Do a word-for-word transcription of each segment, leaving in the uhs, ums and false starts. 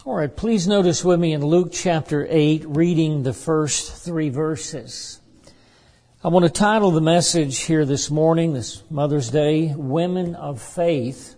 All right, please notice with me in Luke chapter eight, reading the first three verses. I want to title the message here this morning, this Mother's Day, Women of Faith.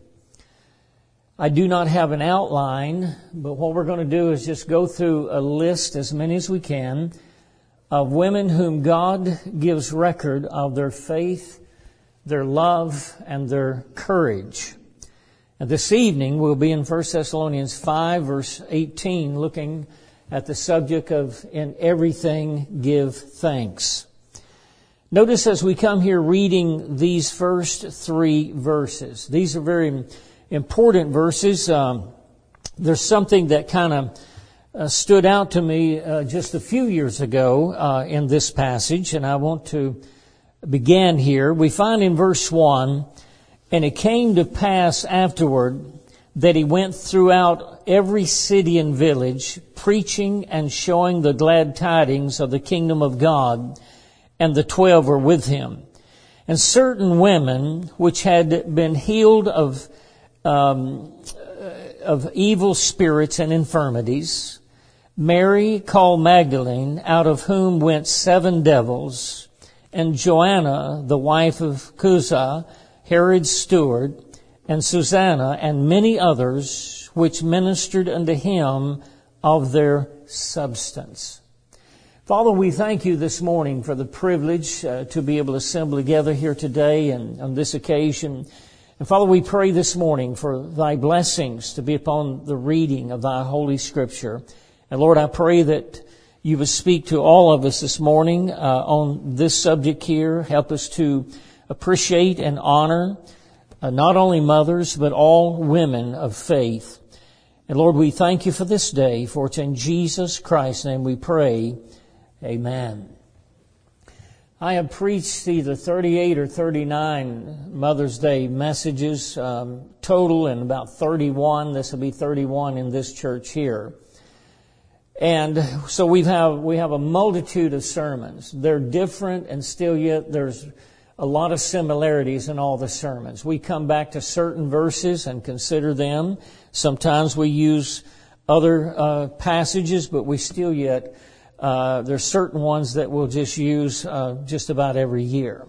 I do not have an outline, but what we're going to do is just go through a list, as many as we can, of women whom God gives record of their faith, their love, and their courage. And this evening we'll be in First Thessalonians five, verse eighteen, looking at the subject of in everything give thanks. Notice as we come here reading these first three verses. These are very important verses. Um, there's something that kind of uh, stood out to me uh, just a few years ago uh, in this passage, and I want to begin here. We find in verse one, "And it came to pass afterward that he went throughout every city and village, preaching and showing the glad tidings of the kingdom of God, and the twelve were with him. And certain women which had been healed of um, of evil spirits and infirmities, Mary called Magdalene, out of whom went seven devils, and Joanna, the wife of Chuza, Herod's steward, and Susanna, and many others, which ministered unto him of their substance." Father, we thank you this morning for the privilege uh, to be able to assemble together here today and on this occasion. And Father, we pray this morning for thy blessings to be upon the reading of thy Holy Scripture. And Lord, I pray that you would speak to all of us this morning uh, on this subject here. Help us to appreciate and honor uh, not only mothers, but all women of faith. And Lord, we thank you for this day, for it's in Jesus Christ's name we pray. Amen. I have preached either thirty-eight or thirty-nine Mother's Day messages, um, total, and about thirty-one. This will be thirty-one in this church here. And so we have we have a multitude of sermons. They're different, and still yet there's a lot of similarities in all the sermons. We come back to certain verses and consider them. Sometimes we use other uh, passages, but we still yet uh, there's certain ones that we'll just use uh, just about every year.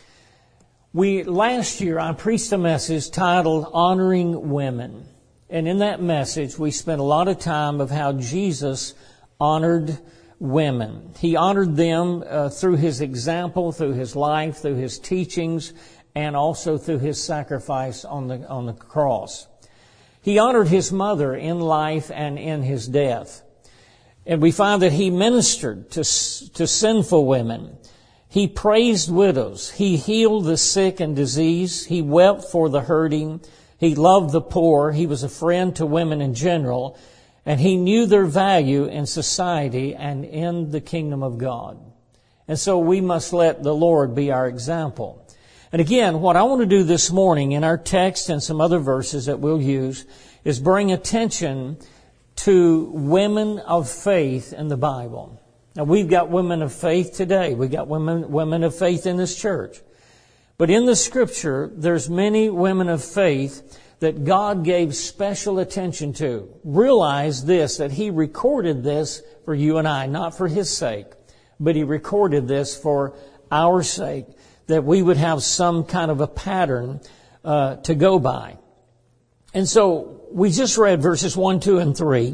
We last year I preached a message titled "Honoring Women," and in that message we spent a lot of time of how Jesus honored women. He honored them uh, through his example, through his life, through his teachings, and also through his sacrifice on the on the cross. He honored his mother in life and in his death. And we find that he ministered to to sinful women. He praised widows. He healed the sick and diseased. He wept for the hurting. He loved the poor. He was a friend to women in general. And he knew their value in society and in the kingdom of God. And so we must let the Lord be our example. And again, what I want to do this morning in our text and some other verses that we'll use is bring attention to women of faith in the Bible. Now, we've got women of faith today. We've got women, women of faith in this church. But in the Scripture, there's many women of faith that God gave special attention to. Realize this, that He recorded this for you and I, not for His sake, but He recorded this for our sake, that we would have some kind of a pattern uh, to go by. And so we just read verses one, two, and three.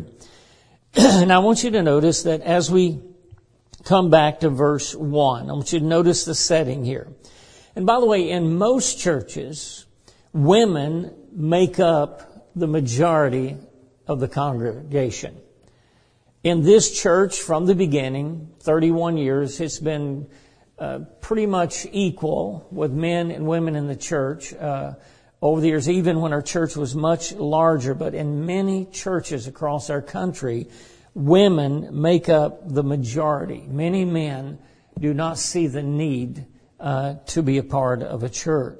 And I want you to notice that as we come back to verse one, I want you to notice the setting here. And by the way, in most churches, women make up the majority of the congregation. In this church, from the beginning, thirty-one years, it's been uh, pretty much equal with men and women in the church uh, over the years, even when our church was much larger. But in many churches across our country, women make up the majority. Many men do not see the need uh, to be a part of a church.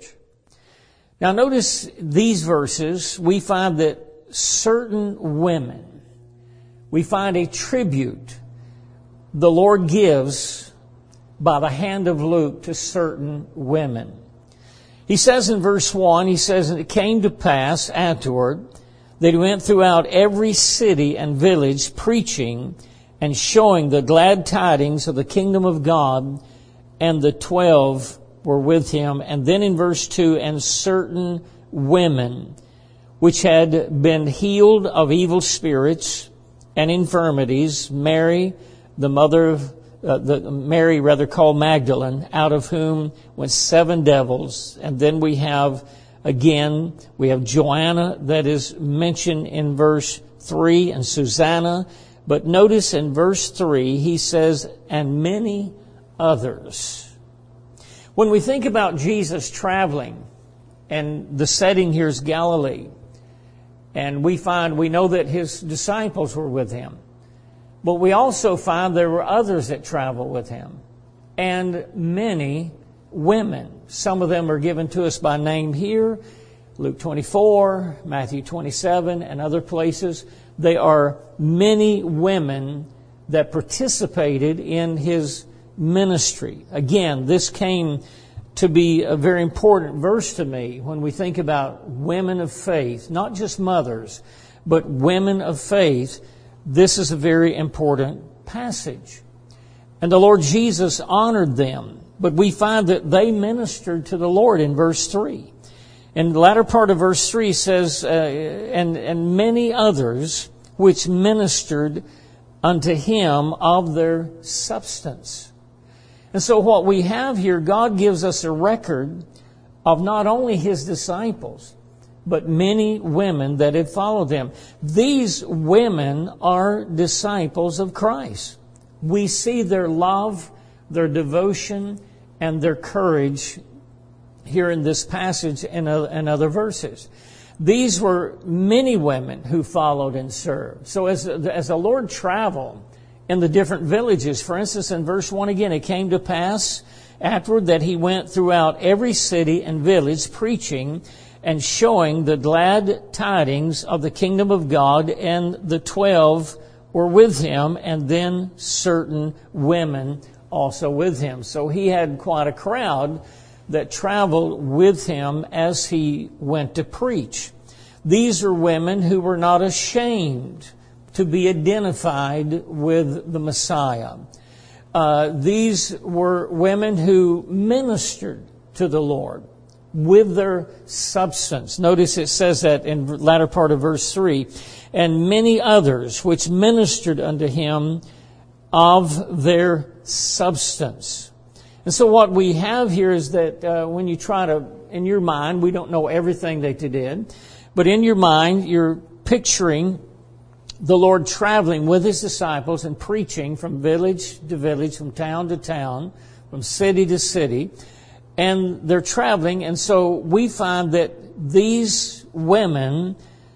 Now notice these verses, we find that certain women, we find a tribute the Lord gives by the hand of Luke to certain women. He says in verse one, he says, "And it came to pass afterward that he went throughout every city and village preaching and showing the glad tidings of the kingdom of God, and the twelve were with him. And then in verse two, and certain women which had been healed of evil spirits and infirmities, Mary, the mother of uh, the Mary rather called Magdalene, out of whom went seven devils. And then we have again, we have Joanna that is mentioned in verse three, and Susanna. But notice in verse three, he says, and many others. When we think about Jesus traveling, and the setting here is Galilee, and we find, we know that his disciples were with him. But we also find there were others that traveled with him. And many women. Some of them are given to us by name here. Luke twenty-four, Matthew twenty-seven, and other places. They are many women that participated in his ministry. Again, this came to be a very important verse to me when we think about women of faith, not just mothers, but women of faith. This is a very important passage. And the Lord Jesus honored them, but we find that they ministered to the Lord in verse three. And the latter part of verse three says, uh, and, and many others which ministered unto him of their substance. And so what we have here, God gives us a record of not only his disciples, but many women that had followed them. These women are disciples of Christ. We see their love, their devotion, and their courage here in this passage and other verses. These were many women who followed and served. So as, as the Lord traveled in the different villages, for instance, in verse one again, it came to pass afterward that he went throughout every city and village preaching and showing the glad tidings of the kingdom of God, and the twelve were with him, and then certain women also with him. So he had quite a crowd that traveled with him as he went to preach. These are women who were not ashamed to be identified with the Messiah. Uh, these were women who ministered to the Lord with their substance. Notice it says that in the latter part of verse three, and many others which ministered unto him of their substance. And so what we have here is that uh, when you try to, in your mind, we don't know everything that they did, but in your mind, you're picturing the Lord traveling with his disciples and preaching from village to village, from town to town, from city to city. And they're traveling, and so we find that these women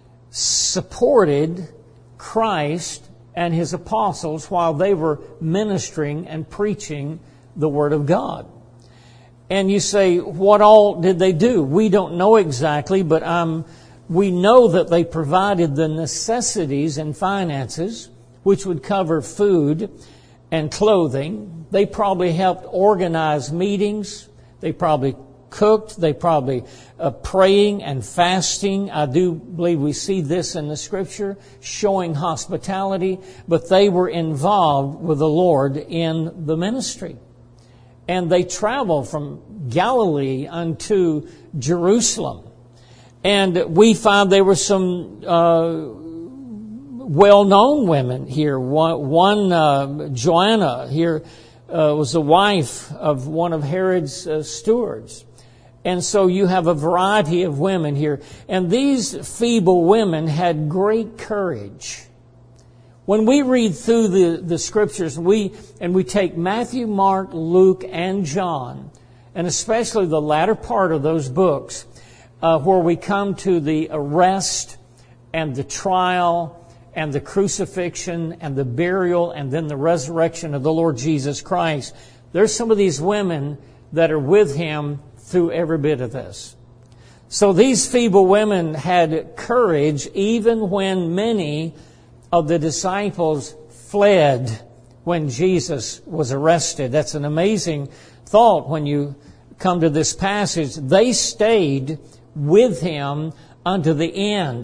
supported Christ and his apostles while they were ministering and preaching the Word of God. And you say, what all did they do? We don't know exactly, but um, we know that they provided the necessities and finances, which would cover food and clothing. They probably helped organize meetings. They probably cooked. They probably uh, praying and fasting. I do believe we see this in the Scripture, showing hospitality. But they were involved with the Lord in the ministry. And they traveled from Galilee unto Jerusalem. And we find there were some uh, well-known women here. One, one uh, Joanna here, Uh, was the wife of one of Herod's uh, stewards. And so you have a variety of women here. And these feeble women had great courage. When we read through the, the Scriptures, we and we take Matthew, Mark, Luke, and John, and especially the latter part of those books, uh, where we come to the arrest and the trial and the crucifixion and the burial and then the resurrection of the Lord Jesus Christ. There's some of these women that are with him through every bit of this. So these feeble women had courage even when many of the disciples fled when Jesus was arrested. That's an amazing thought when you come to this passage. They stayed with him unto the end.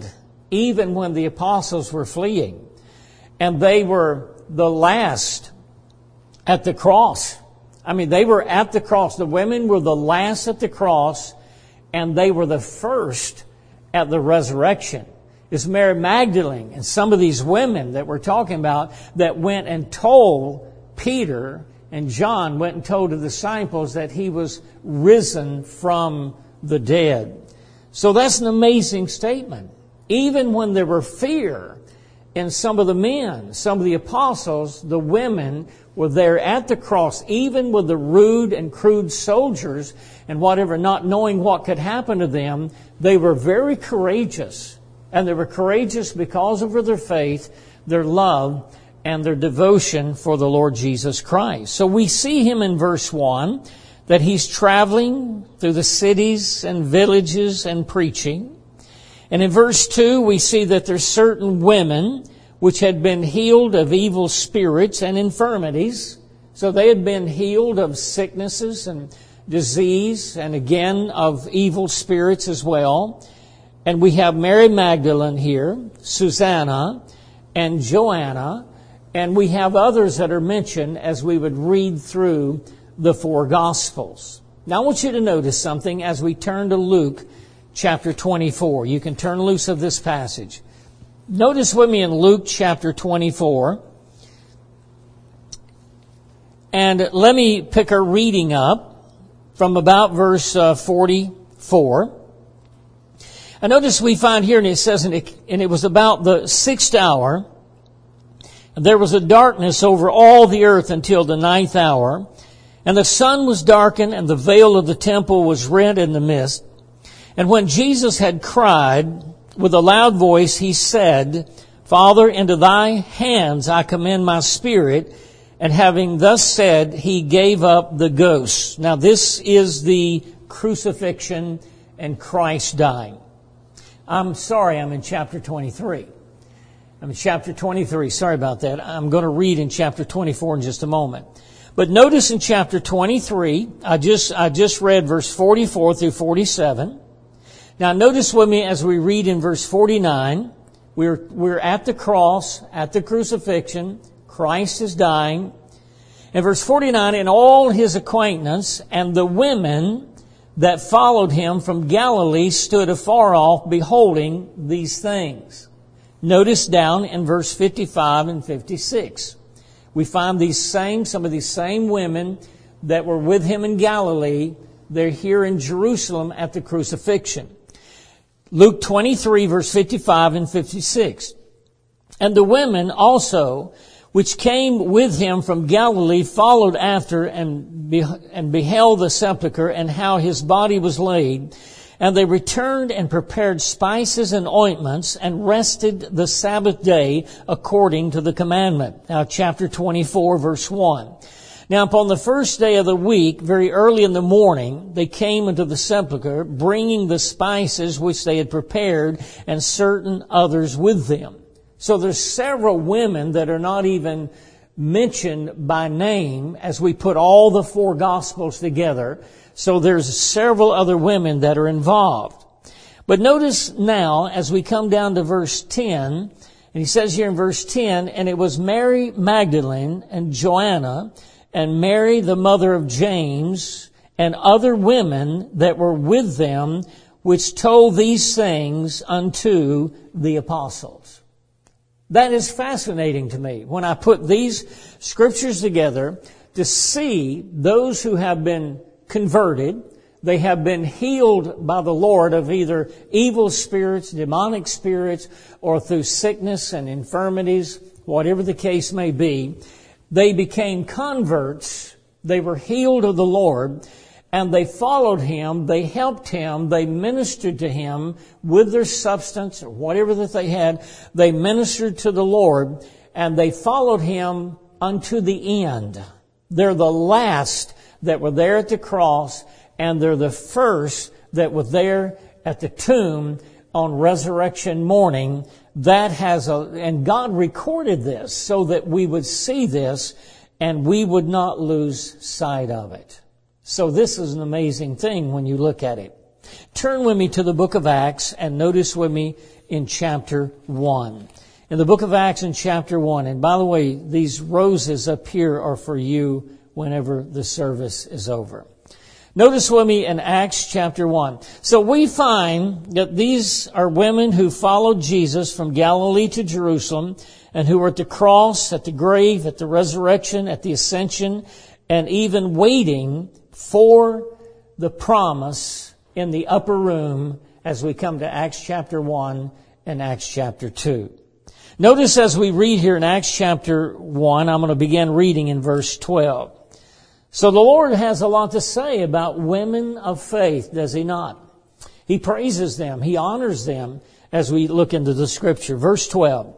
even when the apostles were fleeing. And they were the last at the cross. I mean, they were at the cross. The women were the last at the cross, and they were the first at the resurrection. It's Mary Magdalene and some of these women that we're talking about that went and told Peter, and John went and told the disciples that he was risen from the dead. So that's an amazing statement. Even when there were fear in some of the men, some of the apostles, the women were there at the cross, even with the rude and crude soldiers and whatever, not knowing what could happen to them. They were very courageous. And they were courageous because of their faith, their love, and their devotion for the Lord Jesus Christ. So we see him in verse one, that he's traveling through the cities and villages and preaching. And in verse two, we see that there's certain women which had been healed of evil spirits and infirmities. So they had been healed of sicknesses and disease, and again of evil spirits as well. And we have Mary Magdalene here, Susanna, and Joanna, and we have others that are mentioned as we would read through the four Gospels. Now I want you to notice something as we turn to Luke chapter twenty-four. You can turn loose of this passage. Notice with me in Luke chapter twenty-four. And let me pick our reading up from about verse uh, forty-four. And notice we find here, and it says, and it, and it was about the sixth hour, and there was a darkness over all the earth until the ninth hour, and the sun was darkened, and the veil of the temple was rent in the midst. And when Jesus had cried with a loud voice, he said, Father, into thy hands I commend my spirit. And having thus said, he gave up the ghost. Now this is the crucifixion and Christ dying. I'm sorry, I'm in chapter twenty-three. I'm in chapter twenty-three. Sorry about that. I'm going to read in chapter twenty-four in just a moment. But notice in chapter twenty-three, I just, I just read verse forty-four through forty-seven. Now notice with me as we read in verse forty-nine, we're, we're at the cross, at the crucifixion. Christ is dying. In verse forty-nine, and all his acquaintance and the women that followed him from Galilee stood afar off, beholding these things. Notice down in verse fifty-five and fifty-six. We find these same, some of these same women that were with him in Galilee. They're here in Jerusalem at the crucifixion. Luke twenty-three, verse fifty-five and fifty-six. And the women also, which came with him from Galilee, followed after and, be, and beheld the sepulchre and how his body was laid. And they returned and prepared spices and ointments and rested the Sabbath day according to the commandment. Now chapter twenty-four, verse one. Now upon the first day of the week, very early in the morning, they came into the sepulchre, bringing the spices which they had prepared, and certain others with them. So there's several women that are not even mentioned by name as we put all the four Gospels together. So there's several other women that are involved. But notice now, as we come down to verse ten, and he says here in verse ten, and it was Mary Magdalene and Joanna and Mary the mother of James and other women that were with them, which told these things unto the apostles. That is fascinating to me when I put these scriptures together to see those who have been converted. They have been healed by the Lord of either evil spirits, demonic spirits, or through sickness and infirmities, whatever the case may be. They became converts. They were healed of the Lord, and they followed Him. They helped Him. They ministered to Him with their substance or whatever that they had. They ministered to the Lord, and they followed Him unto the end. They're the last that were there at the cross, and they're the first that were there at the tomb on resurrection morning. That has a, and God recorded this so that we would see this and we would not lose sight of it. So this is an amazing thing when you look at it. Turn with me to the book of Acts and notice with me in chapter one. In the book of Acts in chapter one. And by the way, these roses up here are for you whenever the service is over. Notice with me in Acts chapter one. So we find that these are women who followed Jesus from Galilee to Jerusalem and who were at the cross, at the grave, at the resurrection, at the ascension, and even waiting for the promise in the upper room as we come to Acts chapter one and Acts chapter two. Notice as we read here in Acts chapter one, I'm going to begin reading in verse twelve. So the Lord has a lot to say about women of faith, does He not? He praises them. He honors them as we look into the Scripture. Verse twelve.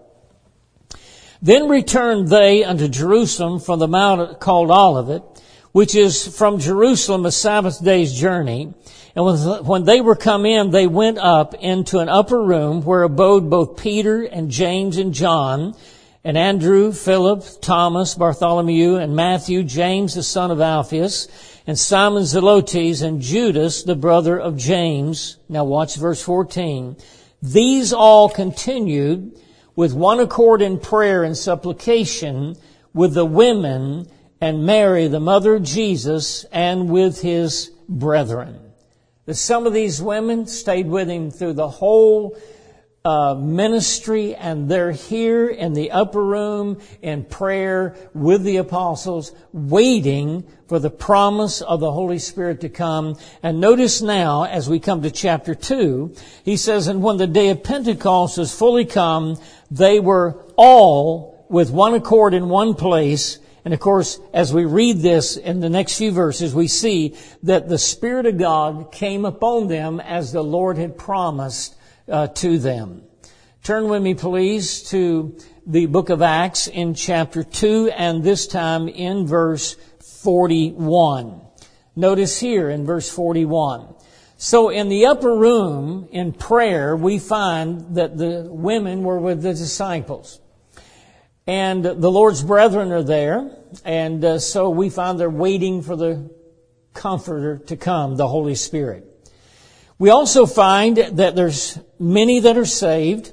Then returned they unto Jerusalem from the mount called Olivet, which is from Jerusalem a Sabbath day's journey. And when they were come in, they went up into an upper room where abode both Peter and James and John, and Andrew, Philip, Thomas, Bartholomew, and Matthew, James the son of Alphaeus, and Simon Zelotes, and Judas, the brother of James. Now watch verse fourteen. These all continued with one accord in prayer and supplication with the women and Mary, the mother of Jesus, and with his brethren. Some of these women stayed with him through the whole uh, ministry, and they're here in the upper room in prayer with the apostles, waiting for the promise of the Holy Spirit to come. And notice now, as we come to chapter two, he says, and when the day of Pentecost was fully come, they were all with one accord in one place. And of course, as we read this in the next few verses, we see that the Spirit of God came upon them as the Lord had promised uh, to them. Turn with me, please, to the book of Acts in chapter two, and this time in verse forty-one. Notice here in verse forty-one. So in the upper room in prayer, we find that the women were with the disciples. And the Lord's brethren are there, and uh, so we find they're waiting for the Comforter to come, the Holy Spirit. We also find that there's many that are saved,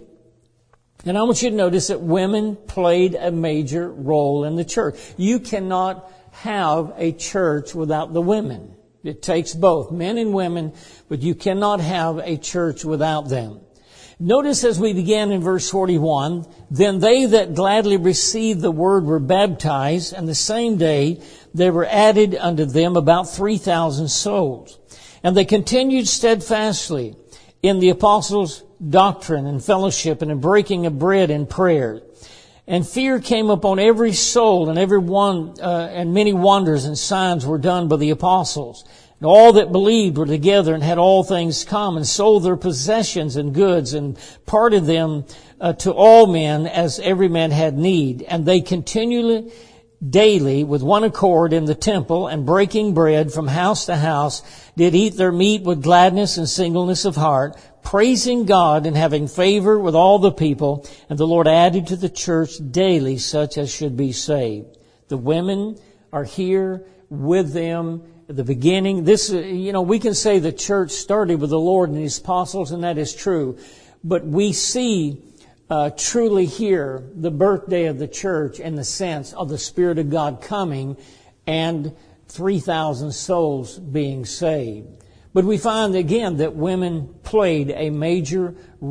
and I want you to notice that women played a major role in the church. You cannot have a church without the women. It takes both men and women, but you cannot have a church without them. Notice as we began in verse forty-one, then they that gladly received the word were baptized, and the same day there were added unto them about three thousand souls. And they continued steadfastly in the apostles' doctrine and fellowship, and in breaking of bread and prayer. And fear came upon every soul, and every one, uh, and many wonders and signs were done by the apostles. And all that believed were together and had all things common, sold their possessions and goods, and parted them uh, to all men as every man had need. And they continually, daily, with one accord in the temple, and breaking bread from house to house, did eat their meat with gladness and singleness of heart, praising God and having favor with all the people. And the Lord added to the church daily such as should be saved. The women are here with them at the beginning. This, you know, we can say the church started with the Lord and His apostles, and that is true. But we see uh, truly here the birthday of the church in the sense of the Spirit of God coming and three thousand souls being saved. But we find again that women played a major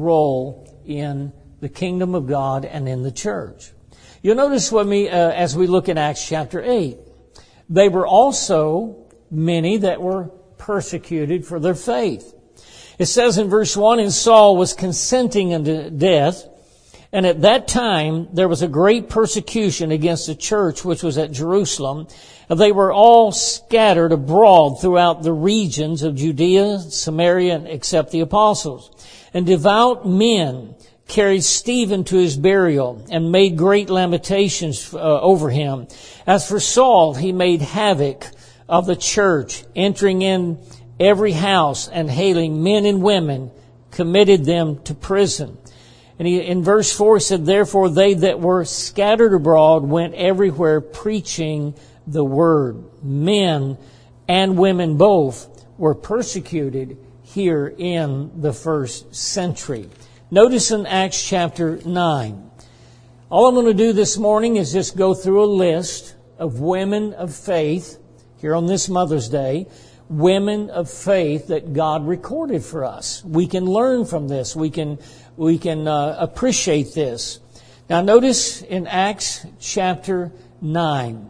role in the kingdom of God and in the church. You'll notice with me uh, as we look at Acts chapter eight, they were also many that were persecuted for their faith. It says in verse one, and Saul was consenting unto death, and at that time there was a great persecution against the church which was at Jerusalem. And they were all scattered abroad throughout the regions of Judea, Samaria, except the apostles. And devout men carried Stephen to his burial, and made great lamentations uh, over him. As for Saul, he made havoc of the church, entering in every house and hailing men and women, committed them to prison. And he, in verse four, he said, therefore they that were scattered abroad went everywhere preaching the word. Men and women both were persecuted here in the first century. Notice in Acts chapter nine. All I'm going to do this morning is just go through a list of women of faith here on this Mother's Day. Women of faith that God recorded for us. We can learn from this. We can we can uh, appreciate this. Now notice in Acts chapter nine.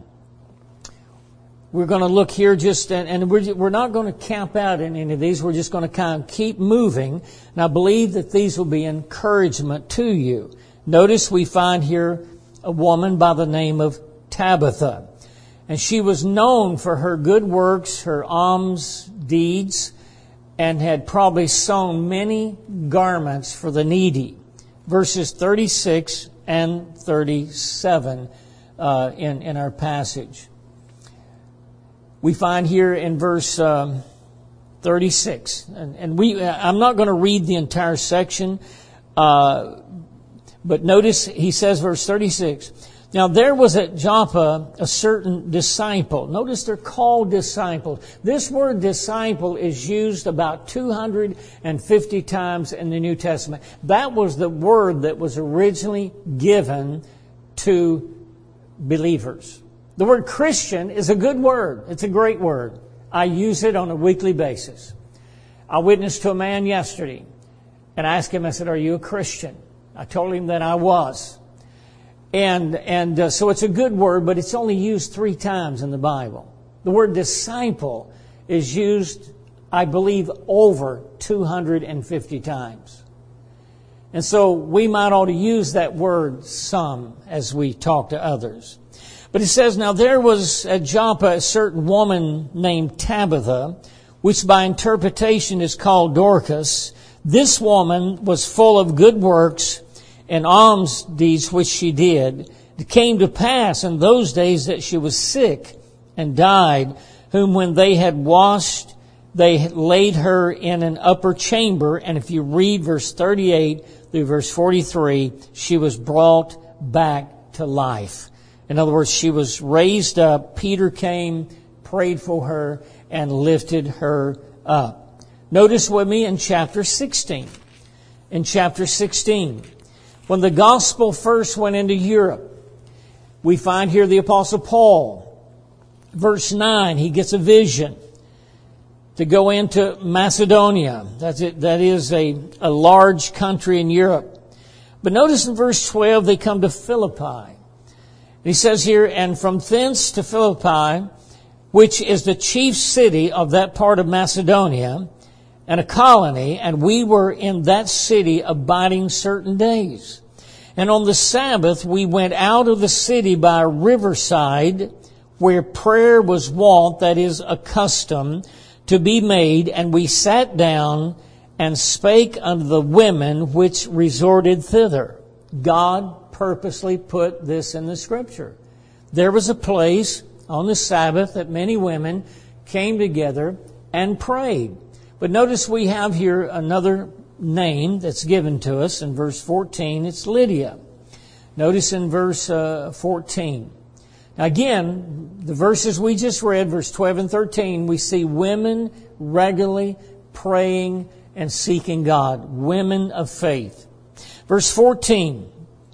We're going to look here just, and, and we're, we're not going to camp out in any of these. We're just going to kind of keep moving. And I believe that these will be encouragement to you. Notice we find here a woman by the name of Tabitha. And she was known for her good works, her alms deeds, and had probably sewn many garments for the needy. Verses thirty-six and thirty-seven uh, in, in our passage. We find here in verse um, thirty-six, and, and we I'm not going to read the entire section, uh, but notice he says, verse thirty-six, now there was at Joppa a certain disciple. Notice they're called disciples. This word disciple is used about two hundred fifty times in the New Testament. That was the word that was originally given to believers. The word Christian is a good word. It's a great word. I use it on a weekly basis. I witnessed to a man yesterday and I asked him, I said, are you a Christian? I told him that I was. And and uh, so it's a good word, but it's only used three times in the Bible. The word disciple is used, I believe, over two hundred fifty times. And so we might ought to use that word some as we talk to others. But it says, now there was at Joppa a certain woman named Tabitha, which by interpretation is called Dorcas. This woman was full of good works and alms deeds which she did. It came to pass in those days that she was sick and died, whom when they had washed, they laid her in an upper chamber. And if you read verse thirty-eight through verse forty-three, she was brought back to life. In other words, she was raised up. Peter came, prayed for her, and lifted her up. Notice with me in chapter sixteen. In chapter sixteen, when the gospel first went into Europe, we find here the Apostle Paul. Verse nine, he gets a vision to go into Macedonia. That's it. That is a, a large country in Europe. But notice in verse twelve, they come to Philippi. He says here, and from thence to Philippi, which is the chief city of that part of Macedonia, and a colony, and we were in that city abiding certain days. And on the Sabbath we went out of the city by a riverside, where prayer was wont, that is, a custom, to be made, and we sat down and spake unto the women which resorted thither. God purposely put this in the Scripture. There was a place on the Sabbath that many women came together and prayed. But notice we have here another name that's given to us in verse fourteen. It's Lydia. Notice in verse uh, fourteen. Now again, the verses we just read, verse twelve and thirteen, we see women regularly praying and seeking God. Women of faith. Verse fourteen.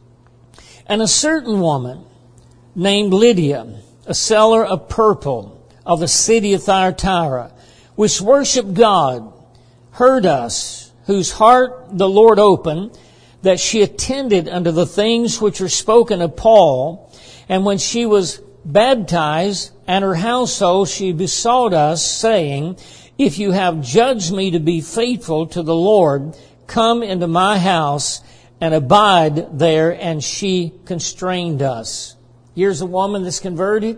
And a certain woman named Lydia, a seller of purple of the city of Thyatira, which worshipped God, heard us, whose heart the Lord opened, that she attended unto the things which are spoken of Paul. And when she was baptized and her household, she besought us, saying, if you have judged me to be faithful to the Lord, come into my house and abide there. And she constrained us. Here's a woman that's converted,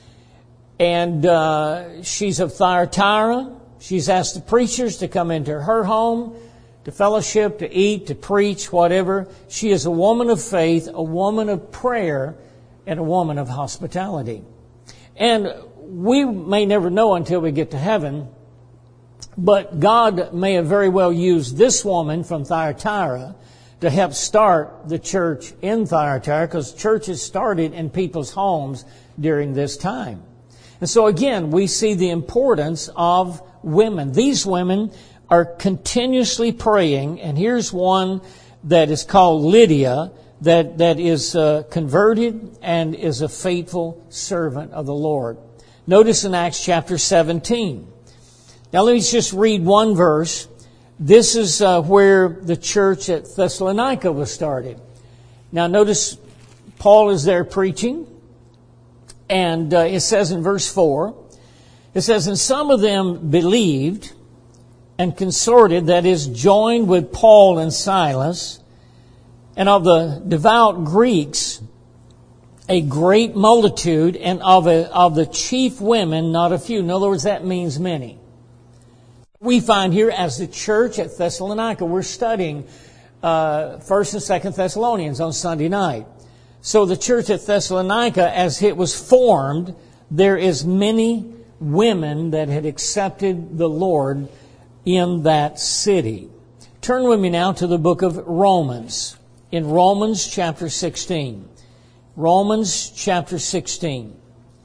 and uh, she's of Thyatira. She's asked the preachers to come into her home, to fellowship, to eat, to preach, whatever. She is a woman of faith, a woman of prayer, and a woman of hospitality. And we may never know until we get to heaven, but God may have very well used this woman from Thyatira to help start the church in Thyatira, because churches started in people's homes during this time. And so again, we see the importance of women. These women are continuously praying, and here's one that is called Lydia, that, that is uh, converted and is a faithful servant of the Lord. Notice in Acts chapter seventeen. Now let me just read one verse. This is uh, where the church at Thessalonica was started. Now notice Paul is there preaching, and uh, it says in verse four, it says, "And some of them believed and consorted," that is, joined with Paul and Silas, "and of the devout Greeks a great multitude, and of, a, of the chief women not a few." In other words, that means many. We find here as the church at Thessalonica, we're studying uh, First and Second Thessalonians on Sunday night. So the church at Thessalonica, as it was formed, there is many women that had accepted the Lord in that city. Turn with me now to the book of Romans. In Romans chapter sixteen. Romans chapter sixteen.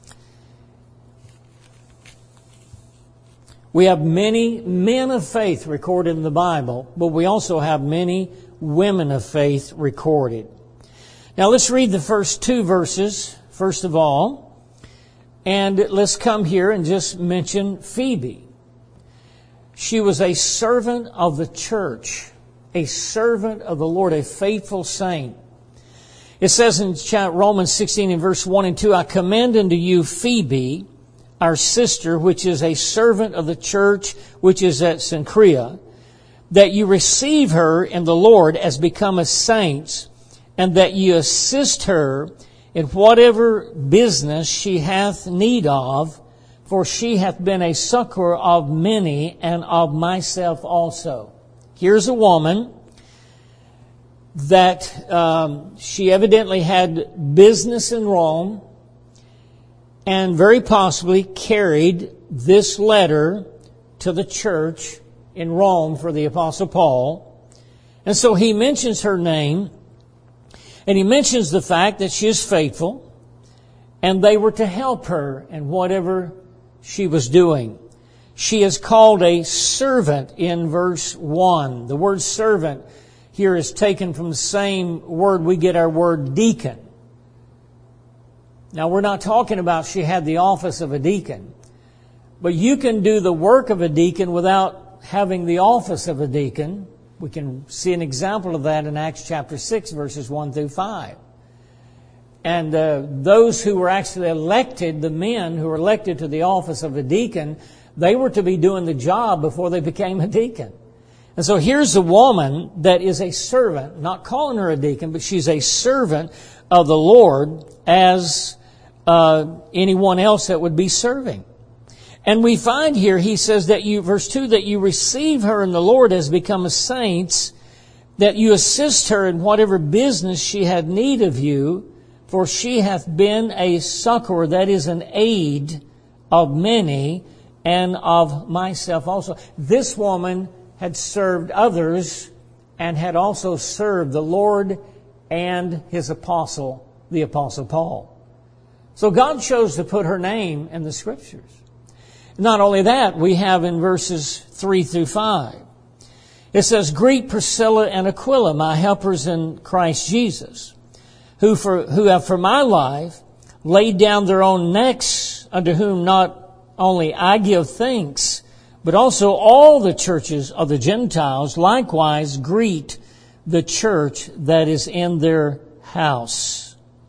We have many men of faith recorded in the Bible, but we also have many women of faith recorded. Now let's read the first two verses, first of all. And let's come here and just mention Phoebe. She was a servant of the church, a servant of the Lord, a faithful saint. It says in Romans sixteen in verse one and two, "I commend unto you Phoebe, our sister, which is a servant of the church, which is at Cenchrea, that you receive her in the Lord as becometh saints, and that you assist her in whatever business she hath need of, for she hath been a succor of many, and of myself also." Here's a woman that um, she evidently had business in Rome, and very possibly carried this letter to the church in Rome for the Apostle Paul. And so he mentions her name, and he mentions the fact that she is faithful, and they were to help her in whatever she was doing. She is called a servant in verse one. The word servant here is taken from the same word we get our word deacon. Now, we're not talking about she had the office of a deacon, but you can do the work of a deacon without having the office of a deacon. We can see an example of that in Acts chapter six, verses one through five. And uh, those who were actually elected, the men who were elected to the office of a deacon, they were to be doing the job before they became a deacon. And so here's a woman that is a servant, not calling her a deacon, but she's a servant of the Lord as uh, anyone else that would be serving. And we find here, he says that you, verse two, that you receive her in the Lord as become a saints, that you assist her in whatever business she had need of you, for she hath been a succor, that is an aid of many, and of myself also. This woman had served others and had also served the Lord and His apostle, the Apostle Paul. So God chose to put her name in the Scriptures. Not only that, we have in verses three through five. It says, "Greet Priscilla and Aquila, my helpers in Christ Jesus, who for who have for my life laid down their own necks, unto whom not only I give thanks, but also all the churches of the Gentiles likewise greet the church that is in their house."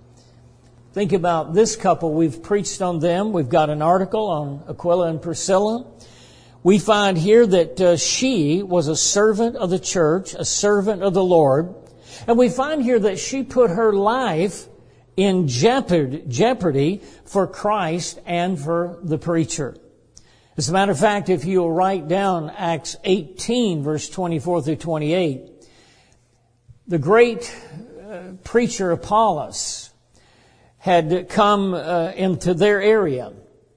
Think about this couple. We've preached on them. We've got an article on Aquila and Priscilla. We find here that uh, she was a servant of the church, a servant of the Lord. And we find here that she put her life in jeopardy, jeopardy for Christ and for the preacher. As a matter of fact, if you'll write down Acts eighteen, verse twenty-four through twenty-eight, the great uh, preacher Apollos had come uh, into their area.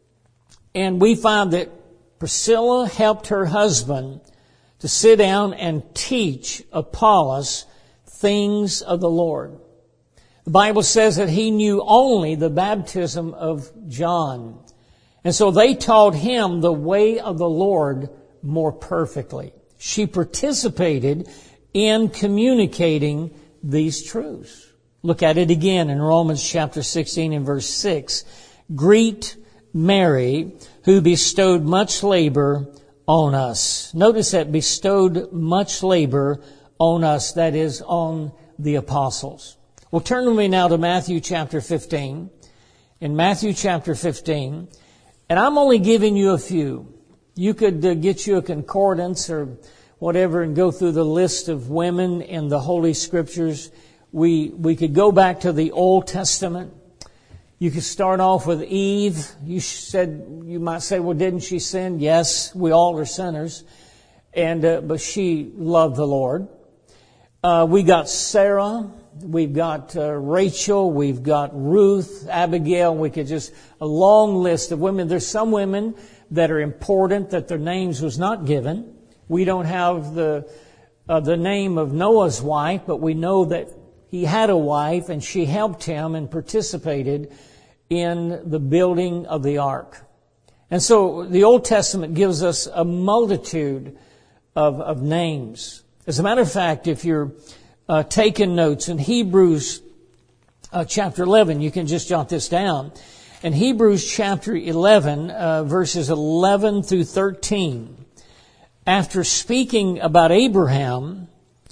And we find that Priscilla helped her husband to sit down and teach Apollos things of the Lord. The Bible says that he knew only the baptism of John. And so they taught him the way of the Lord more perfectly. She participated in communicating these truths. Look at it again in Romans chapter sixteen and verse six. Greet Mary, who bestowed much labor on us. Notice that, bestowed much labor on us, that is, on the apostles. Well, turn with me now to Matthew chapter fifteen. In Matthew chapter fifteen, and I'm only giving you a few. You could uh, get you a concordance or whatever and go through the list of women in the Holy Scriptures. We we could go back to the Old Testament. You could start off with Eve. You said you might say, well, didn't she sin? Yes, we all are sinners, and uh, but she loved the Lord. Uh, we got Sarah. We've got uh, Rachel. We've got Ruth, Abigail. We could just a long list of women. There's some women that are important that their names was not given. We don't have the uh, the name of Noah's wife, but we know that he had a wife and she helped him and participated in the building of the ark. And so the Old Testament gives us a multitude of, of names. As a matter of fact, if you're uh, taking notes in Hebrews uh, chapter eleven, you can just jot this down. In Hebrews chapter eleven, uh, verses eleven through thirteen, after speaking about Abraham,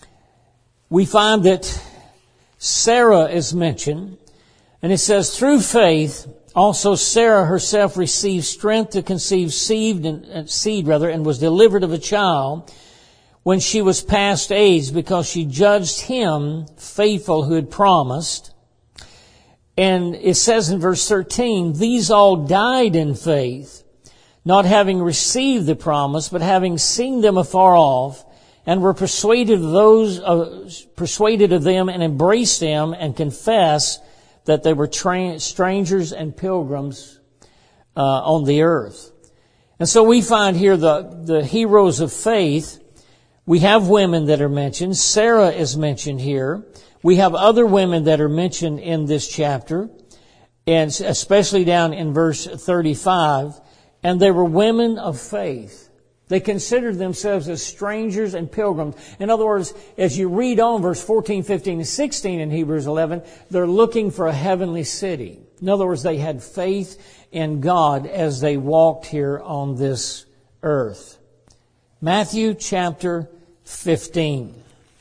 we find that Sarah is mentioned, and it says, through faith, also Sarah herself received strength to conceive seed, and, uh, seed rather, and was delivered of a child when she was past age, because she judged him faithful who had promised. And it says in verse thirteen, these all died in faith, not having received the promise, but having seen them afar off, and were persuaded of those, uh, persuaded of them, and embraced them, and confessed that they were tra- strangers and pilgrims uh, on the earth. And so we find here the the heroes of faith. We have women that are mentioned. Sarah is mentioned here. We have other women that are mentioned in this chapter, and especially down in verse thirty-five. And they were women of faith. They considered themselves as strangers and pilgrims. In other words, as you read on verse fourteen, fifteen, and sixteen in Hebrews eleven, they're looking for a heavenly city. In other words, they had faith in God as they walked here on this earth. Matthew chapter fifteen.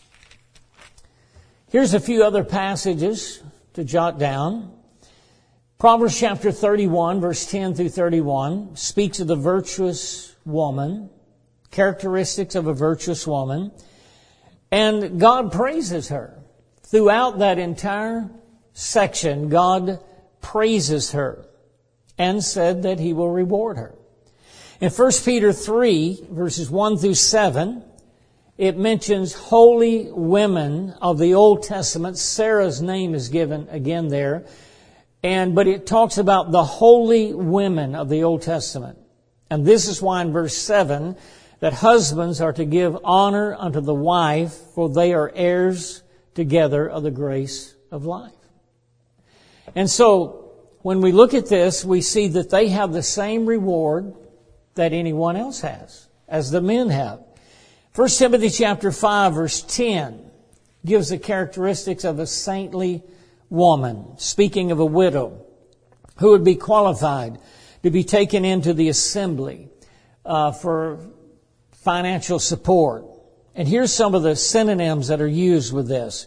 Here's a few other passages to jot down. Proverbs chapter thirty-one, verse ten through thirty-one, speaks of the virtuous woman, characteristics of a virtuous woman, and God praises her. Throughout that entire section, God praises her and said that He will reward her. In First Peter three, verses one through seven, it mentions holy women of the Old Testament. Sarah's name is given again there. And, but it talks about the holy women of the Old Testament. And this is why in verse seven, that husbands are to give honor unto the wife, for they are heirs together of the grace of life. And so, when we look at this, we see that they have the same reward that anyone else has, as the men have. First Timothy chapter five, verse ten, gives the characteristics of a saintly woman, speaking of a widow who would be qualified to be taken into the assembly uh, for financial support. And here's some of the synonyms that are used with this.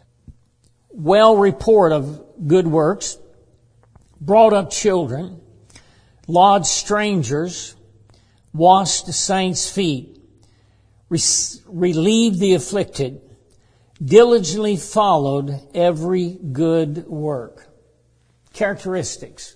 Well report of good works, brought up children, lodged strangers, washed the saints' feet, re- relieved the afflicted, diligently followed every good work. Characteristics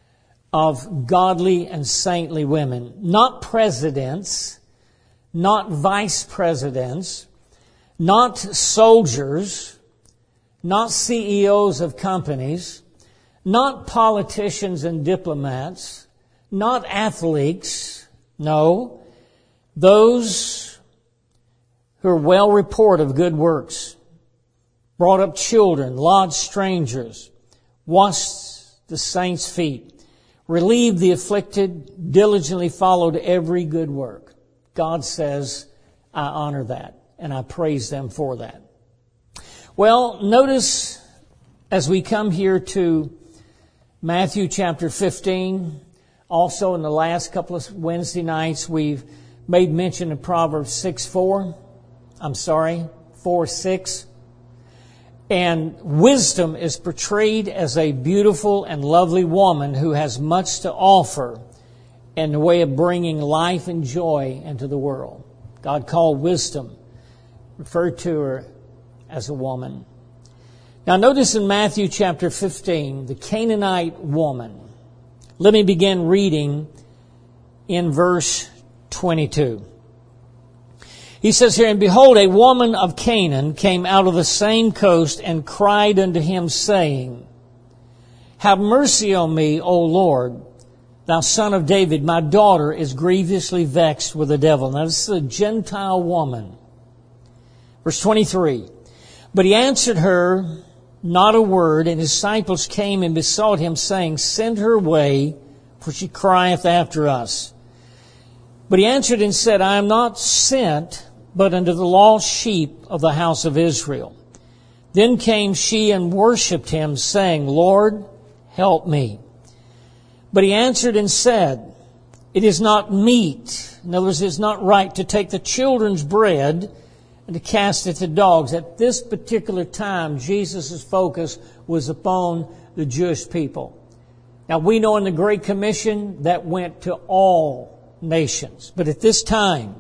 of godly and saintly women. Not presidents, not vice presidents, not soldiers, not C E Os of companies, not politicians and diplomats, not athletes. No, those who are well report of good works, brought up children, lodged strangers, washed the saints' feet, relieved the afflicted, diligently followed every good work. God says, I honor that. and I praise them for that. Well, notice as we come here to Matthew chapter fifteen, also in the last couple of Wednesday nights, we've made mention of Proverbs six four. I'm sorry, four six. And wisdom is portrayed as a beautiful and lovely woman who has much to offer in the way of bringing life and joy into the world. God called wisdom, referred to her as a woman. Now notice in Matthew chapter fifteen, the Canaanite woman. Let me begin reading in verse twenty-two. He says here, "And behold, a woman of Canaan came out of the same coast and cried unto him, saying, Have mercy on me, O Lord, thou son of David. My daughter is grievously vexed with the devil." Now this is a Gentile woman. Verse twenty-three. "But he answered her not a word, and his disciples came and besought him, saying, Send her away, for she crieth after us. But he answered and said, I am not sent but unto the lost sheep of the house of Israel. Then came she and worshipped him, saying, Lord, help me. But he answered and said, It is not meet," in other words, it is not right, "to take the children's bread and to cast it to dogs." At this particular time, Jesus' focus was upon the Jewish people. Now we know in the Great Commission that went to all nations. But at this time,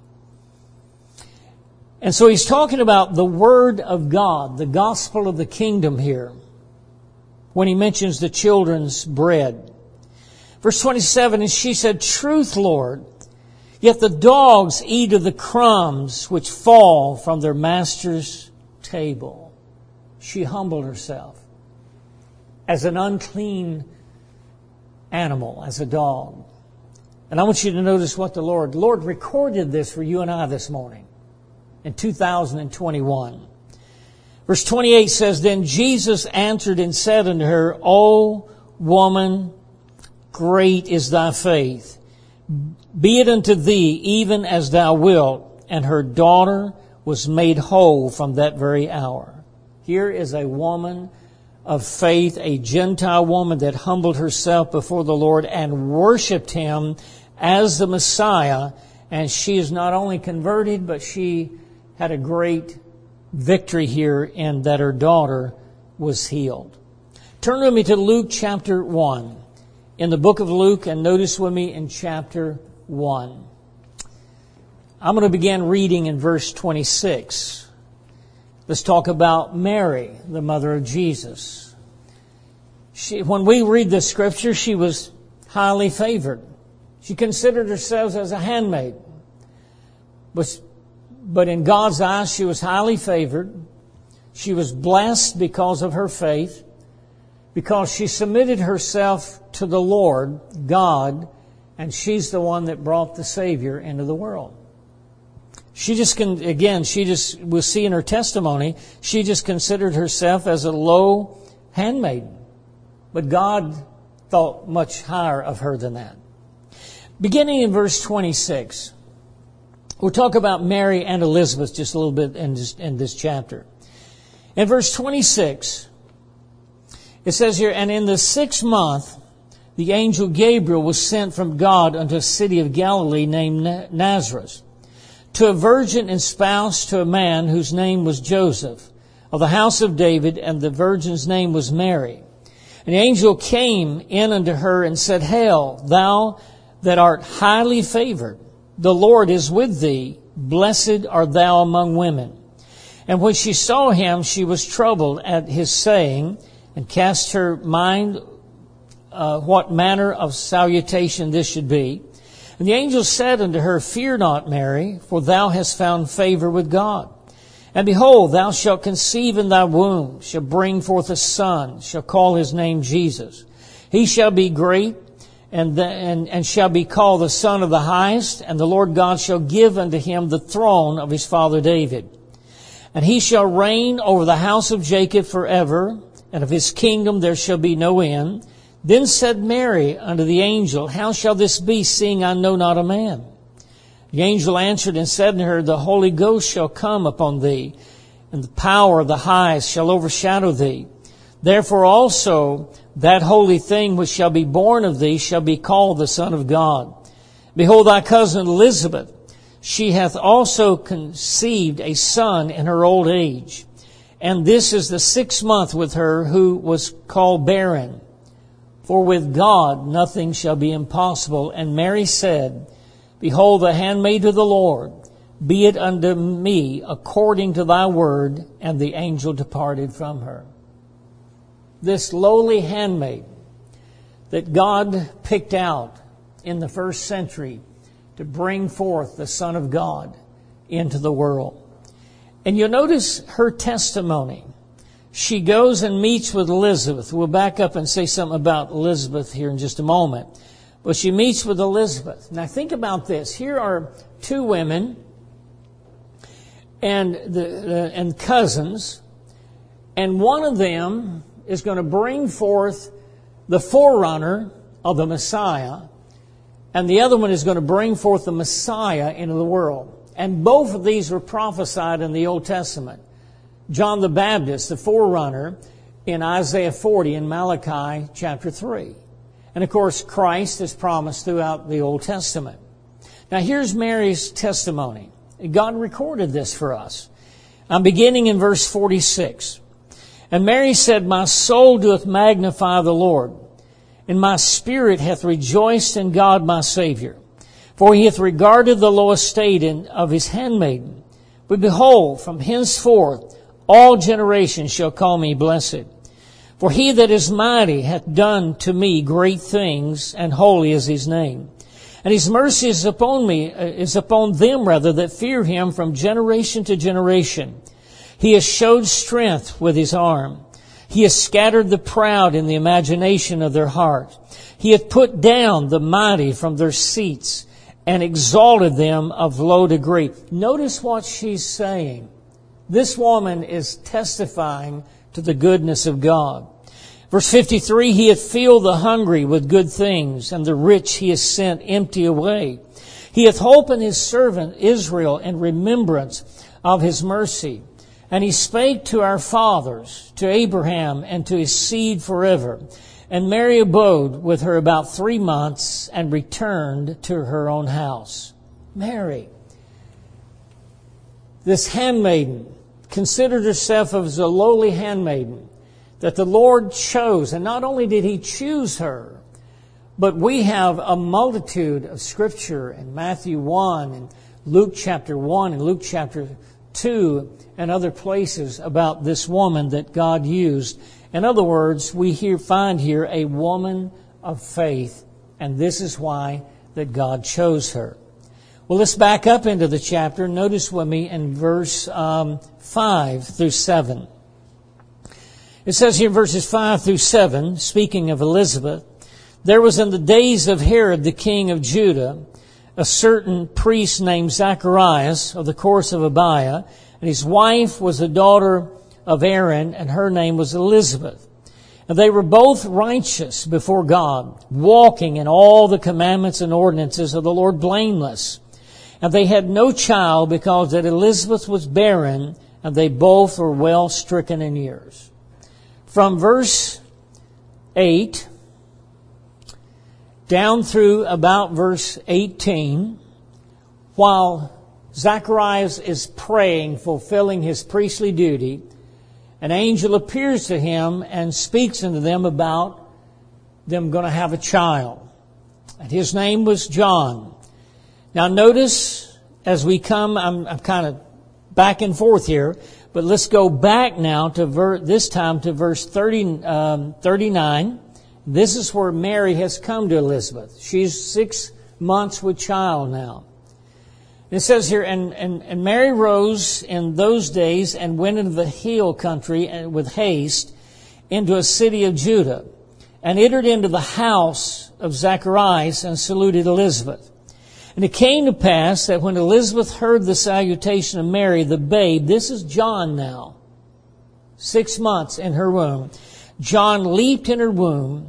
and so he's talking about the Word of God, the gospel of the kingdom here, when he mentions the children's bread. Verse twenty-seven, "And she said, Truth, Lord, yet the dogs eat of the crumbs which fall from their master's table." She humbled herself as an unclean animal, as a dog. And I want you to notice what the Lord, the Lord recorded this for you and I this morning in two thousand twenty-one. Verse twenty-eight says, "Then Jesus answered and said unto her, O woman, great is thy faith. Be it unto thee even as thou wilt. And her daughter was made whole from that very hour." Here is a woman of faith, a Gentile woman that humbled herself before the Lord and worshipped Him as the Messiah. And she is not only converted, but she had a great victory here in that her daughter was healed. Turn with me to Luke chapter one. In the book of Luke, and notice with me in chapter one. I'm going to begin reading in verse twenty-six. Let's talk about Mary, the mother of Jesus. She, when we read the scripture, she was highly favored. She considered herself as a handmaid. But, but in God's eyes, she was highly favored. She was blessed because of her faith, because she submitted herself to the Lord, God, and she's the one that brought the Savior into the world. She just can, again, she just, we'll see in her testimony, she just considered herself as a low handmaiden. But God thought much higher of her than that. Beginning in verse twenty-six, we'll talk about Mary and Elizabeth just a little bit in this, in this chapter. In verse twenty-six, it says here, "And in the sixth month, the angel Gabriel was sent from God unto a city of Galilee named Nazareth, to a virgin espoused to a man whose name was Joseph, of the house of David, and the virgin's name was Mary. And the angel came in unto her and said, Hail, thou that art highly favored, the Lord is with thee, blessed art thou among women. And when she saw him, she was troubled at his saying, and cast her mind uh, what manner of salutation this should be. And the angel said unto her, Fear not, Mary, for thou hast found favor with God. And behold, thou shalt conceive in thy womb, shall bring forth a son, shall call his name Jesus. He shall be great, and, the, and, and shall be called the Son of the Highest, and the Lord God shall give unto him the throne of his father David. And he shall reign over the house of Jacob forever, and of his kingdom there shall be no end. Then said Mary unto the angel, How shall this be, seeing I know not a man? The angel answered and said to her, The Holy Ghost shall come upon thee, and the power of the highest shall overshadow thee. Therefore also that holy thing which shall be born of thee shall be called the Son of God. Behold, thy cousin Elizabeth, she hath also conceived a son in her old age. And this is the sixth month with her who was called barren. For with God nothing shall be impossible. And Mary said, Behold, the handmaid of the Lord, be it unto me according to thy word. And the angel departed from her. This lowly handmaid that God picked out in the first century to bring forth the Son of God into the world. And you'll notice her testimony. She goes and meets with Elizabeth. We'll back up and say something about Elizabeth here in just a moment. But she meets with Elizabeth. Now think about this. Here are two women and the uh, and cousins, and one of them is going to bring forth the forerunner of the Messiah, and the other one is going to bring forth the Messiah into the world. And both of these were prophesied in the Old Testament. John the Baptist, the forerunner, in Isaiah forty and Malachi chapter three. And of course, Christ is promised throughout the Old Testament. Now here's Mary's testimony. God recorded this for us. I'm beginning in verse forty-six. And Mary said, My soul doth magnify the Lord, and my spirit hath rejoiced in God my Savior. For he hath regarded the low estate of his handmaiden. But behold, from henceforth all generations shall call me blessed. For he that is mighty hath done to me great things, and holy is his name. And his mercy is upon me, is upon them rather that fear him from generation to generation. He has showed strength with his arm. He has scattered the proud in the imagination of their heart. He hath put down the mighty from their seats, and exalted them of low degree. Notice what she's saying. This woman is testifying to the goodness of God. Verse fifty-three, He hath filled the hungry with good things, and the rich He hath sent empty away. He hath holpen His servant Israel in remembrance of His mercy. And He spake to our fathers, to Abraham, and to his seed forever. And Mary abode with her about three months and returned to her own house. Mary, this handmaiden, considered herself as a lowly handmaiden that the Lord chose. And not only did He choose her, but we have a multitude of Scripture in Matthew one and Luke chapter one and Luke chapter two and other places about this woman that God used. In other words, we here find here a woman of faith, and this is why that God chose her. Well, let's back up into the chapter. Notice with me in verse um, five through seven. It says here in verses five through seven, speaking of Elizabeth, There was in the days of Herod the king of Judah a certain priest named Zacharias of the course of Abiah, and his wife was a daughter of Aaron, and her name was Elizabeth. And they were both righteous before God, walking in all the commandments and ordinances of the Lord blameless. And they had no child, because that Elizabeth was barren, and they both were well stricken in years. From verse eight down through about verse eighteen, while Zacharias is praying, fulfilling his priestly duty, an angel appears to him and speaks unto them about them going to have a child. And his name was John. Now notice, as we come, I'm, I'm kind of back and forth here, but let's go back now to ver- this time to verse thirty, um, thirty-nine. This is where Mary has come to Elizabeth. She's six months with child now. It says here, and, and, and Mary rose in those days and went into the hill country with haste into a city of Judah, and entered into the house of Zacharias and saluted Elizabeth. And it came to pass that when Elizabeth heard the salutation of Mary, the babe, this is John now, six months in her womb, John leaped in her womb.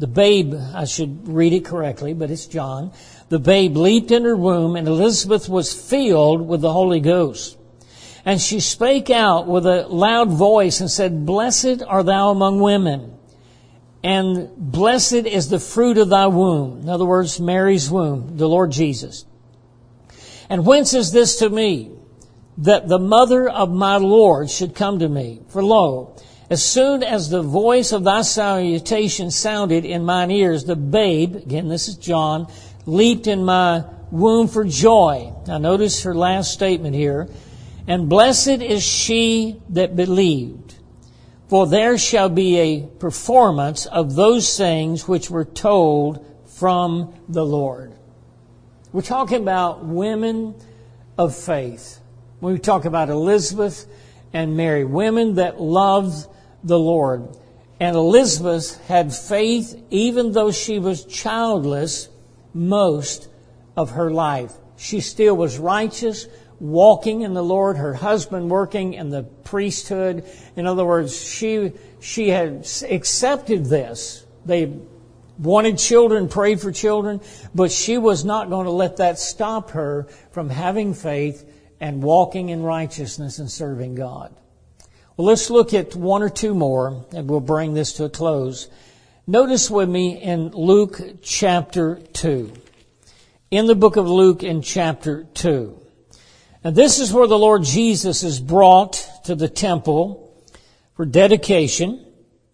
The babe, I should read it correctly, but it's John. The babe leaped in her womb, and Elizabeth was filled with the Holy Ghost. And she spake out with a loud voice and said, Blessed art thou among women, and blessed is the fruit of thy womb. In other words, Mary's womb, the Lord Jesus. And whence is this to me, that the mother of my Lord should come to me? For lo, as soon as the voice of thy salutation sounded in mine ears, the babe, again this is John, leaped in my womb for joy. Now notice her last statement here. And blessed is she that believed, for there shall be a performance of those things which were told from the Lord. We're talking about women of faith. When we talk about Elizabeth and Mary, women that loved the Lord. And Elizabeth had faith even though she was childless most of her life. She still was righteous, walking in the Lord, her husband working in the priesthood. In other words, she she had accepted this. They wanted children, prayed for children, but she was not going to let that stop her from having faith and walking in righteousness and serving God. Well, let's look at one or two more, and we'll bring this to a close. Notice with me in Luke chapter two. In the book of Luke in chapter two. And this is where the Lord Jesus is brought to the temple for dedication,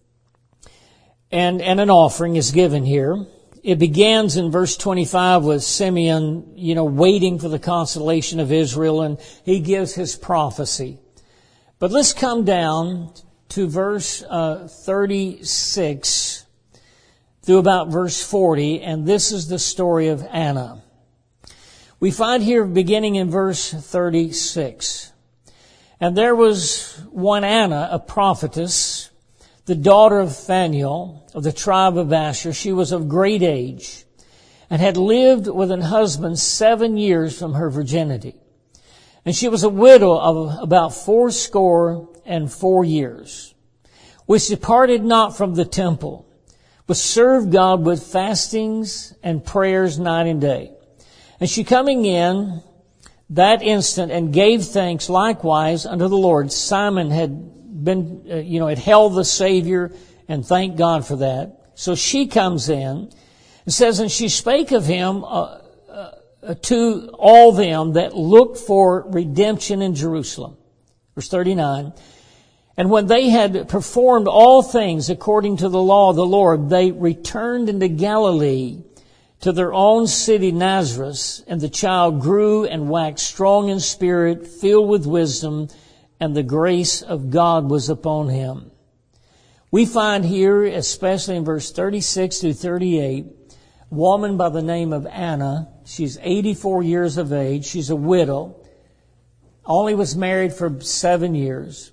and, and an offering is given here. It begins in verse twenty-five with Simeon, you know, waiting for the consolation of Israel, and he gives his prophecy. But let's come down to verse uh, thirty-six through about verse forty, and this is the story of Anna. We find here beginning in verse thirty-six. And there was one Anna, a prophetess, the daughter of Phanuel of the tribe of Asher. She was of great age and had lived with an husband seven years from her virginity. And she was a widow of about fourscore and four years, which departed not from the temple, but served God with fastings and prayers night and day. And she coming in that instant and gave thanks likewise unto the Lord. Simon had been, uh, you know, had held the Savior, and thank God for that. So she comes in and says, and she spake of him uh, uh, to all them that looked for redemption in Jerusalem. Verse thirty-nine. And when they had performed all things according to the law of the Lord, they returned into Galilee, to their own city Nazareth, and the child grew and waxed strong in spirit, filled with wisdom, and the grace of God was upon him. We find here, especially in verse thirty-six through thirty-eight, a woman by the name of Anna. She's eighty-four years of age. She's a widow. Only was married for seven years.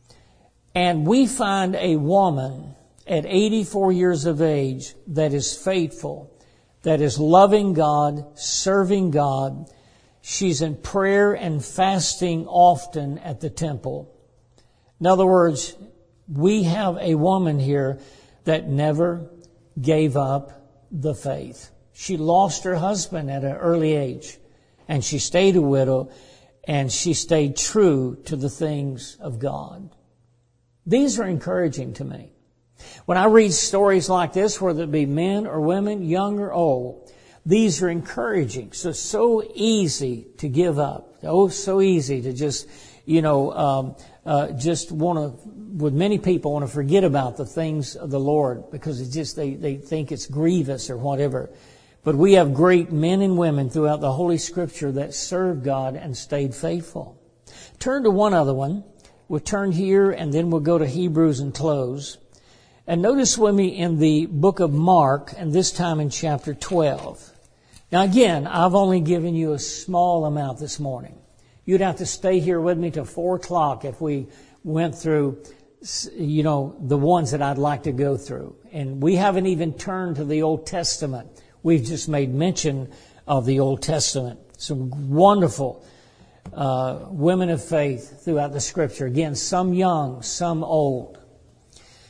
And we find a woman at eighty-four years of age that is faithful, that is loving God, serving God. She's in prayer and fasting often at the temple. In other words, we have a woman here that never gave up the faith. She lost her husband at an early age, and she stayed a widow, and she stayed true to the things of God. These are encouraging to me. When I read stories like this, whether it be men or women, young or old, these are encouraging. So, so easy to give up. Oh, so easy to just, you know, um, uh, just want to, with many people, want to forget about the things of the Lord because it's just, they, they think it's grievous or whatever. But we have great men and women throughout the Holy Scripture that served God and stayed faithful. Turn to one other one. We'll turn here and then we'll go to Hebrews and close. And notice with me in the book of Mark, and this time in chapter twelve. Now again, I've only given you a small amount this morning. You'd have to stay here with me till four o'clock if we went through, you know, the ones that I'd like to go through. And we haven't even turned to the Old Testament. We've just made mention of the Old Testament. Some wonderful uh, women of faith throughout the Scripture. Again, some young, some old.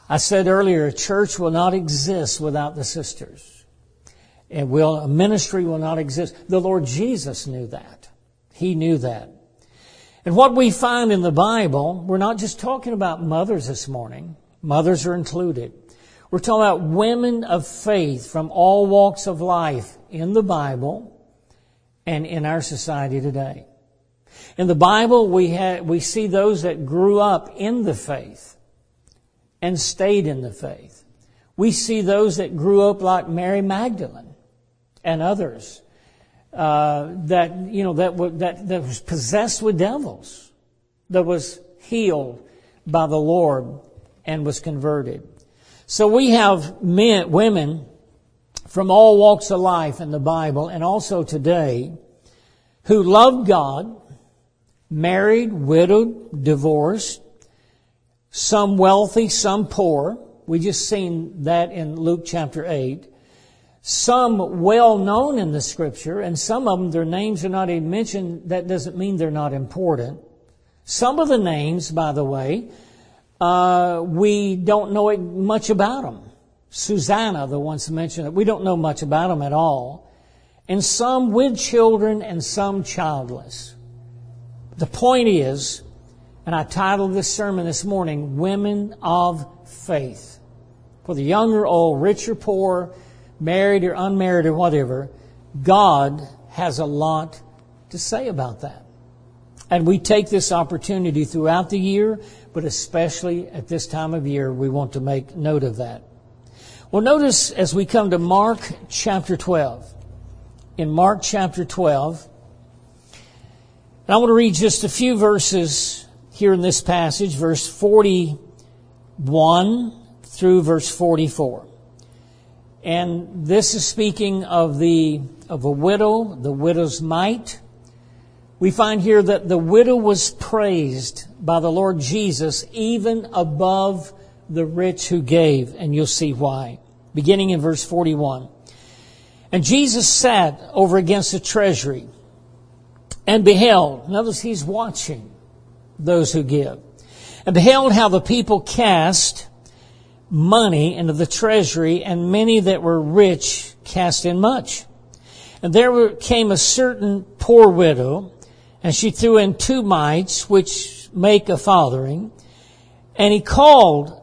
I said earlier, a church will not exist without the sisters. And will, a ministry will not exist. The Lord Jesus knew that. He knew that. And what we find in the Bible, we're not just talking about mothers this morning. Mothers are included. We're talking about women of faith from all walks of life in the Bible and in our society today. In the Bible, we have, we see those that grew up in the faith and stayed in the faith. We see those that grew up like Mary Magdalene and others. Uh, that, you know, that, w- that, that was possessed with devils, that was healed by the Lord and was converted. So we have men, women from all walks of life in the Bible and also today who loved God, married, widowed, divorced, some wealthy, some poor. We just seen that in Luke chapter eight. Some well known in the Scripture, and some of them, their names are not even mentioned. That doesn't mean they're not important. Some of the names, by the way, uh, we don't know much about them. Susanna, the ones mentioned, we don't know much about them at all. And some with children and some childless. The point is, and I titled this sermon this morning, Women of Faith. Whether young or old, rich or poor, married or unmarried or whatever, God has a lot to say about that. And we take this opportunity throughout the year, but especially at this time of year, we want to make note of that. Well, notice as we come to Mark chapter twelve. In Mark chapter twelve, and I want to read just a few verses here in this passage, verse forty-one through verse forty-four. And this is speaking of the of a widow, the widow's mite. We find here that the widow was praised by the Lord Jesus even above the rich who gave, and you'll see why. Beginning in verse forty-one. And Jesus sat over against the treasury and beheld, notice he's watching those who give, and beheld how the people cast money into the treasury, and many that were rich cast in much. And there came a certain poor widow, and she threw in two mites, which make a farthing. And he called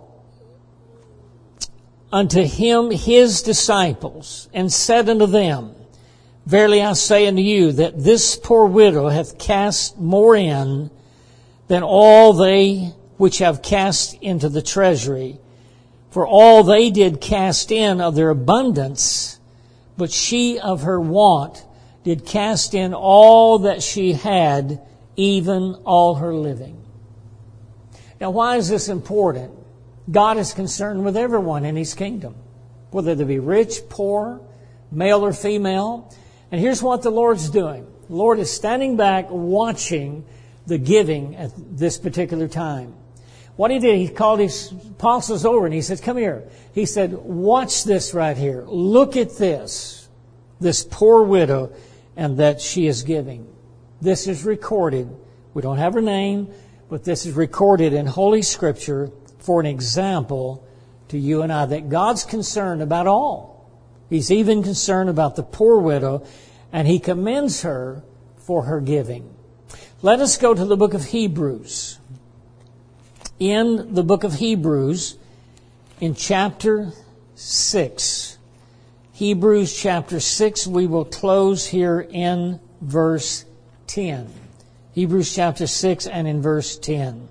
unto him his disciples, and said unto them, Verily I say unto you, that this poor widow hath cast more in than all they which have cast into the treasury. For all they did cast in of their abundance, but she of her want did cast in all that she had, even all her living. Now, why is this important? God is concerned with everyone in His kingdom, whether they be rich, poor, male or female. And here's what the Lord's doing. The Lord is standing back watching the giving at this particular time. What he did, he called his apostles over and he said, come here. He said, watch this right here. Look at this. This poor widow and that she is giving. This is recorded. We don't have her name, but this is recorded in Holy Scripture for an example to you and I that God's concerned about all. He's even concerned about the poor widow, and He commends her for her giving. Let us go to the book of Hebrews. In the book of Hebrews, in chapter six, Hebrews chapter six, we will close here in verse ten. Hebrews chapter six and in verse ten.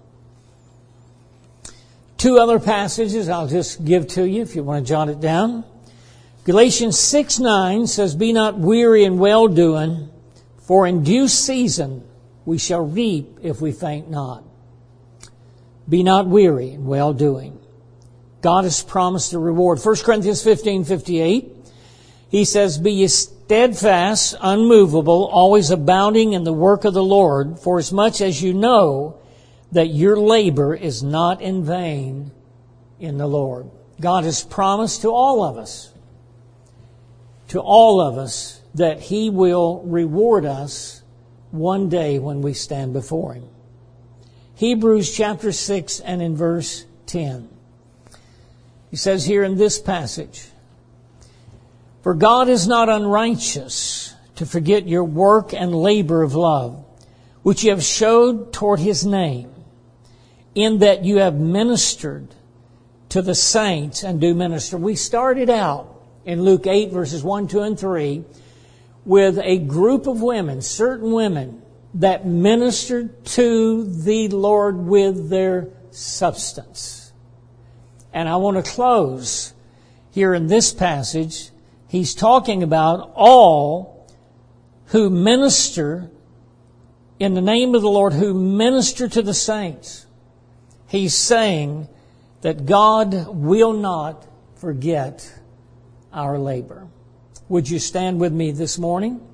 Two other passages I'll just give to you if you want to jot it down. Galatians six nine says, Be not weary in well-doing, for in due season we shall reap if we faint not. Be not weary in well-doing. God has promised a reward. First Corinthians fifteen fifty-eight, He says, Be ye steadfast, unmovable, always abounding in the work of the Lord, for as much as you know that your labor is not in vain in the Lord. God has promised to all of us, to all of us, that He will reward us one day when we stand before Him. Hebrews chapter six and in verse ten. He says here in this passage, "For God is not unrighteous to forget your work and labor of love, which you have showed toward His name, in that you have ministered to the saints and do minister." We started out in Luke eight, verses one, two, and three, with a group of women, certain women, that ministered to the Lord with their substance. And I want to close here in this passage. He's talking about all who minister in the name of the Lord, who minister to the saints. He's saying that God will not forget our labor. Would you stand with me this morning?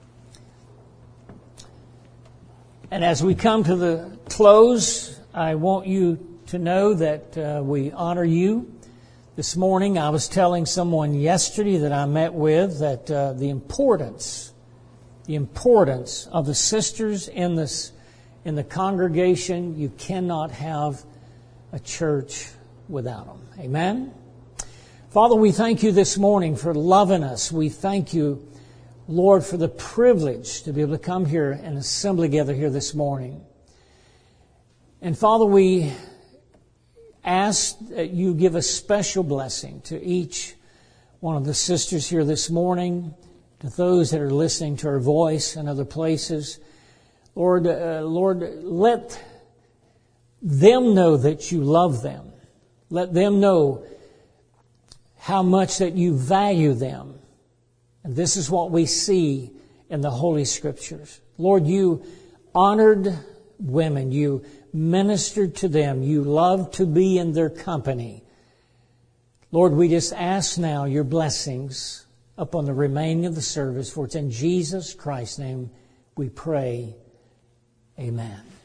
And as we come to the close, I want you to know that uh, we honor you. This morning I was telling someone yesterday that I met with that uh, the importance, the importance of the sisters in this, in the congregation. You cannot have a church without them. Amen? Father, we thank you this morning for loving us. We thank you, Lord, for the privilege to be able to come here and assemble together here this morning. And Father, we ask that you give a special blessing to each one of the sisters here this morning, to those that are listening to our voice in other places. Lord, uh, Lord, let them know that you love them. Let them know how much that you value them. And this is what we see in the Holy Scriptures. Lord, you honored women. You ministered to them. You loved to be in their company. Lord, we just ask now your blessings upon the remaining of the service. For it's in Jesus Christ's name we pray. Amen.